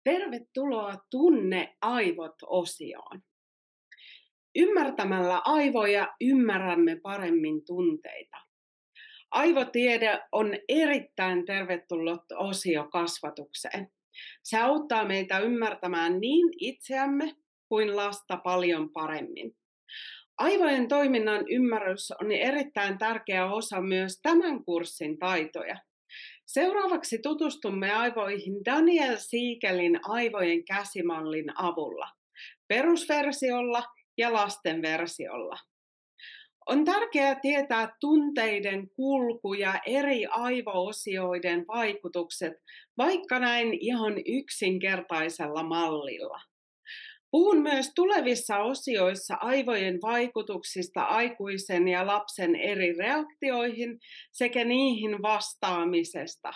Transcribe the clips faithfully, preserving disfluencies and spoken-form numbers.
Tervetuloa Tunne aivot-osioon. Ymmärtämällä aivoja ymmärrämme paremmin tunteita. Aivotiede on erittäin tervetullut osio kasvatukseen. Se auttaa meitä ymmärtämään niin itseämme kuin lasta paljon paremmin. Aivojen toiminnan ymmärrys on erittäin tärkeä osa myös tämän kurssin taitoja. Seuraavaksi tutustumme aivoihin Daniel Siegelin aivojen käsimallin avulla, perusversiolla ja lasten versiolla. On tärkeää tietää tunteiden kulku ja eri aivo-osioiden vaikutukset, vaikka näin ihan yksinkertaisella mallilla. Puhun myös tulevissa osioissa aivojen vaikutuksista aikuisen ja lapsen eri reaktioihin sekä niihin vastaamisesta,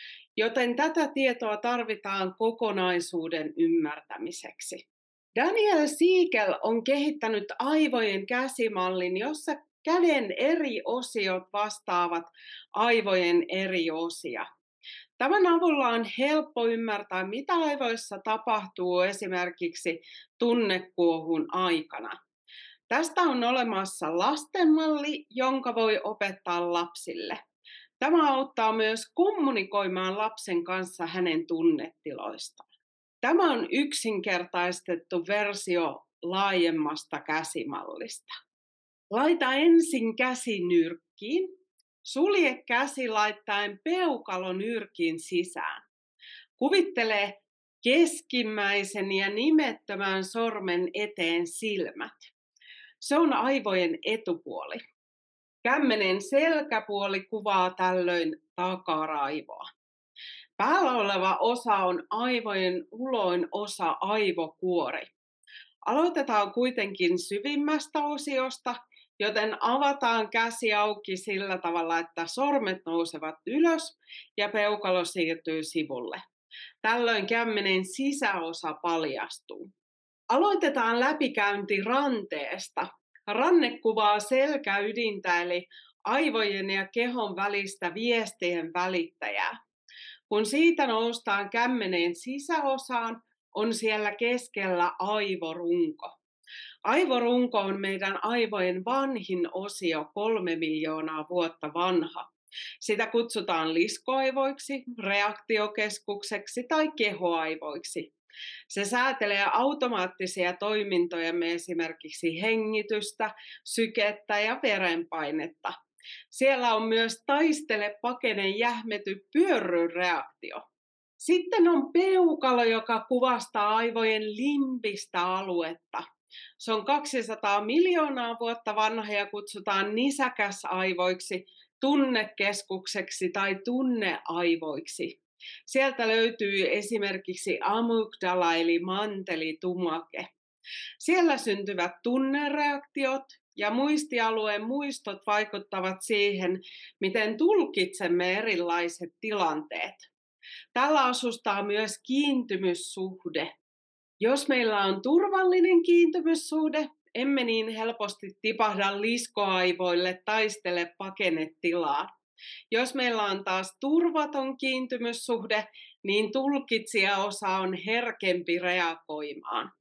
joten tätä tietoa tarvitaan kokonaisuuden ymmärtämiseksi. Daniel Siegel on kehittänyt aivojen käsimallin, jossa käden eri osiot vastaavat aivojen eri osia. Tämän avulla on helppo ymmärtää, mitä aivoissa tapahtuu esimerkiksi tunnekuohun aikana. Tästä on olemassa lastenmalli, jonka voi opettaa lapsille. Tämä auttaa myös kommunikoimaan lapsen kanssa hänen tunnetiloistaan. Tämä on yksinkertaistettu versio laajemmasta käsimallista. Laita ensin käsi nyrkkiin. Sulje käsi laittaen peukalo nyrkin sisään. Kuvittele keskimmäisen ja nimettömän sormen eteen silmät. Se on aivojen etupuoli. Kämmenen selkäpuoli kuvaa tällöin takaraivoa. Päällä oleva osa on aivojen uloin osa aivokuori. Aloitetaan kuitenkin syvimmästä osiosta, joten avataan käsi auki sillä tavalla, että sormet nousevat ylös ja peukalo siirtyy sivulle. Tällöin kämmenen sisäosa paljastuu. Aloitetaan läpikäynti ranteesta. Ranne kuvaa selkäydintä eli aivojen ja kehon välistä viestien välittäjää. Kun siitä noustaan kämmeneen sisäosaan, on siellä keskellä aivorunko. Aivorunko on meidän aivojen vanhin osio, kolme miljoonaa vuotta vanha. Sitä kutsutaan liskoaivoiksi, reaktiokeskukseksi tai kehoaivoiksi. Se säätelee automaattisia toimintojamme, esimerkiksi hengitystä, sykettä ja verenpainetta. Siellä on myös taistele, pakene, jähmety, pyörry reaktio. Sitten on peukalo, joka kuvastaa aivojen limbistä aluetta. Se on kaksisataa miljoonaa vuotta vanha ja kutsutaan nisäkäsaivoiksi, tunnekeskukseksi tai tunneaivoiksi. Sieltä löytyy esimerkiksi amygdala eli mantelitumake. Siellä syntyvät tunnereaktiot ja muistialueen muistot vaikuttavat siihen, miten tulkitsemme erilaiset tilanteet. Tällä asustaa myös kiintymyssuhde. Jos meillä on turvallinen kiintymyssuhde, emme niin helposti tipahda liskoaivoille taistele pakene-tilaan. Jos meillä on taas turvaton kiintymyssuhde, niin tulkitsijaosa on herkempi reagoimaan.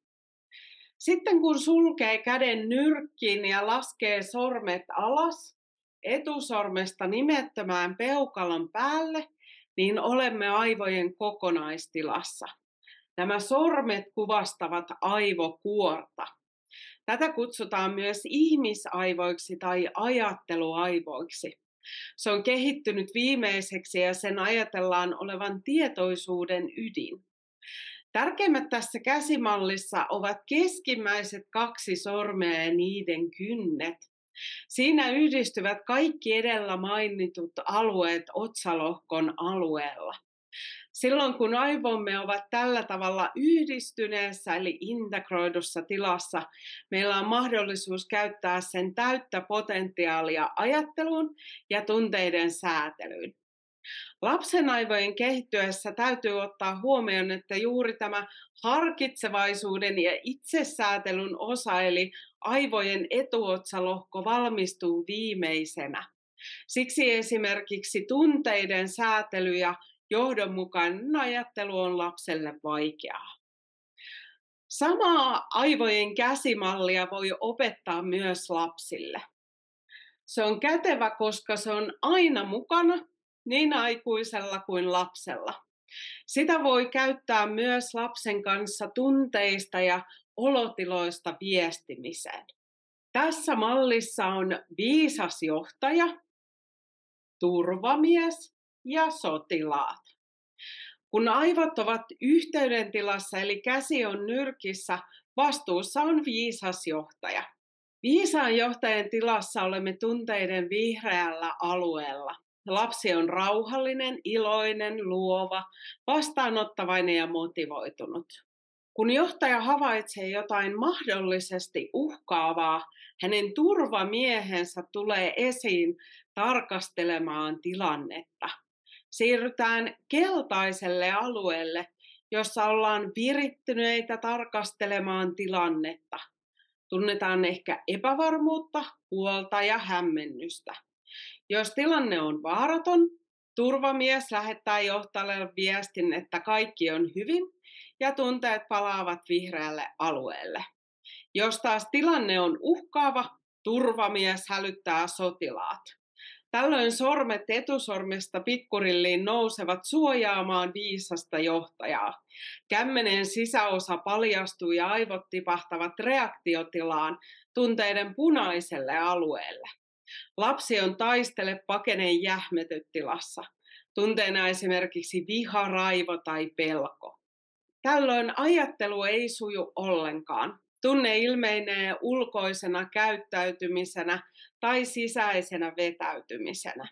Sitten kun sulkee käden nyrkkiin ja laskee sormet alas, etusormesta nimettömään peukalon päälle, niin olemme aivojen kokonaistilassa. Nämä sormet kuvastavat aivokuorta. Tätä kutsutaan myös ihmisaivoiksi tai ajatteluaivoiksi. Se on kehittynyt viimeiseksi ja sen ajatellaan olevan tietoisuuden ydin. Tärkeimmät tässä käsimallissa ovat keskimmäiset kaksi sormea ja niiden kynnet. Siinä yhdistyvät kaikki edellä mainitut alueet otsalohkon alueella. Silloin kun aivomme ovat tällä tavalla yhdistyneessä eli integroidussa tilassa, meillä on mahdollisuus käyttää sen täyttä potentiaalia ajatteluun ja tunteiden säätelyyn. Lapsen aivojen kehittyessä täytyy ottaa huomioon, että juuri tämä harkitsevaisuuden ja itsesäätelyn osa eli aivojen etuotsalohko valmistuu viimeisenä. Siksi esimerkiksi tunteiden säätely ja johdonmukainen ajattelu on lapselle vaikeaa. Samaa aivojen käsimallia voi opettaa myös lapsille. Se on kätevä, koska se on aina mukana niin aikuisella kuin lapsella. Sitä voi käyttää myös lapsen kanssa tunteista ja olotiloista viestimiseen. Tässä mallissa on viisas johtaja, turvamies ja sotilaat. Kun aivot ovat yhteydentilassa eli käsi on nyrkissä, vastuussa on viisas johtaja. Viisaan johtajan tilassa olemme tunteiden vihreällä alueella. Lapsi on rauhallinen, iloinen, luova, vastaanottavainen ja motivoitunut. Kun johtaja havaitsee jotain mahdollisesti uhkaavaa, hänen turvamiehensä tulee esiin tarkastelemaan tilannetta. Siirrytään keltaiselle alueelle, jossa ollaan virittyneitä tarkastelemaan tilannetta. Tunnetaan ehkä epävarmuutta, huolta ja hämmennystä. Jos tilanne on vaaraton, turvamies lähettää johtajalle viestin, että kaikki on hyvin ja tunteet palaavat vihreälle alueelle. Jos taas tilanne on uhkaava, turvamies hälyttää sotilaat. Tällöin sormet etusormesta pikkurilliin nousevat suojaamaan viisasta johtajaa. Kämmenen sisäosa paljastuu ja aivot tipahtavat reaktiotilaan tunteiden punaiselle alueelle. Lapsi on taistele pakeneen jähmetytilassa, tunteena esimerkiksi viha, raivo tai pelko. Tällöin ajattelu ei suju ollenkaan. Tunne ilmenee ulkoisena käyttäytymisenä tai sisäisenä vetäytymisenä.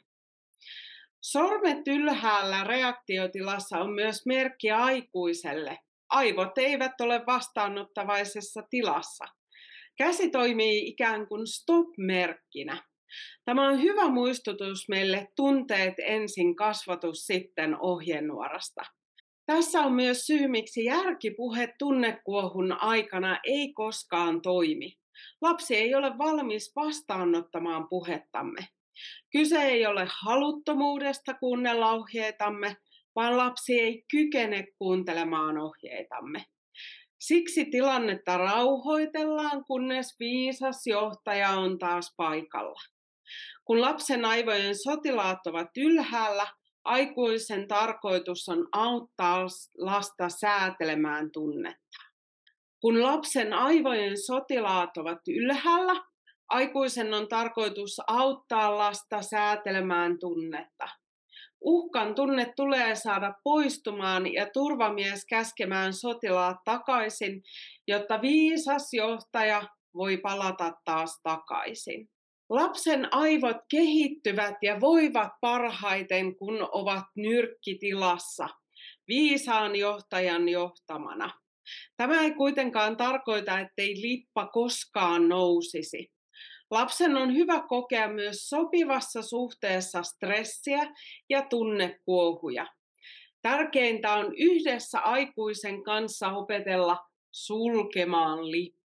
Sormet ylhäällä reaktiotilassa on myös merkki aikuiselle. Aivot eivät ole vastaanottavaisessa tilassa. Käsi toimii ikään kuin stop-merkkinä. Tämä on hyvä muistutus meille tunteet ensin, kasvatus sitten ohjenuorasta. Tässä on myös syy, miksi järkipuhe tunnekuohun aikana ei koskaan toimi. Lapsi ei ole valmis vastaanottamaan puhettamme. Kyse ei ole haluttomuudesta kuunnella ohjeitamme, vaan lapsi ei kykene kuuntelemaan ohjeitamme. Siksi tilannetta rauhoitellaan, kunnes viisas johtaja on taas paikalla. Kun lapsen aivojen sotilaat ovat ylhäällä, aikuisen tarkoitus on auttaa lasta säätelemään tunnetta. Kun lapsen aivojen sotilaat ovat ylhäällä, aikuisen on tarkoitus auttaa lasta säätelemään tunnetta. Uhkan tunne tulee saada poistumaan ja turvamies käskemään sotilaat takaisin, jotta viisas johtaja voi palata taas takaisin. Lapsen aivot kehittyvät ja voivat parhaiten, kun ovat nyrkkitilassa, viisaan johtajan johtamana. Tämä ei kuitenkaan tarkoita, ettei lippa koskaan nousisi. Lapsen on hyvä kokea myös sopivassa suhteessa stressiä ja tunnekuohuja. Tärkeintä on yhdessä aikuisen kanssa opetella sulkemaan lippa.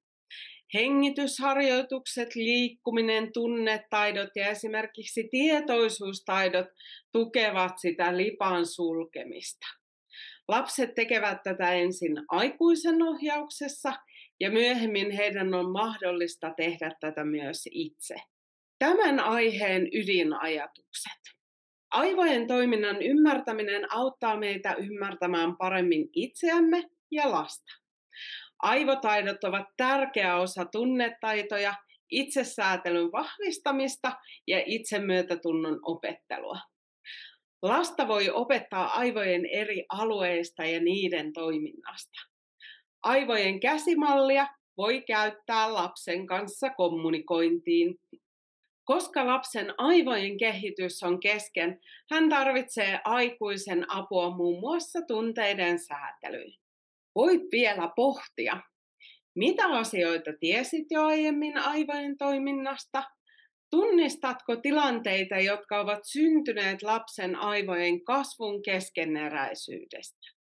Hengitysharjoitukset, liikkuminen, tunnetaidot ja esimerkiksi tietoisuustaidot tukevat sitä lipan sulkemista. Lapset tekevät tätä ensin aikuisen ohjauksessa ja myöhemmin heidän on mahdollista tehdä tätä myös itse. Tämän aiheen ydinajatukset. Aivojen toiminnan ymmärtäminen auttaa meitä ymmärtämään paremmin itseämme ja lasta. Aivotaidot ovat tärkeä osa tunnetaitoja, itsesäätelyn vahvistamista ja itsemyötätunnon opettelua. Lasta voi opettaa aivojen eri alueista ja niiden toiminnasta. Aivojen käsimallia voi käyttää lapsen kanssa kommunikointiin. Koska lapsen aivojen kehitys on kesken, hän tarvitsee aikuisen apua muun muassa tunteiden säätelyyn. Voit vielä pohtia, mitä asioita tiesit jo aiemmin aivojen toiminnasta? Tunnistatko tilanteita, jotka ovat syntyneet lapsen aivojen kasvun keskeneräisyydestä?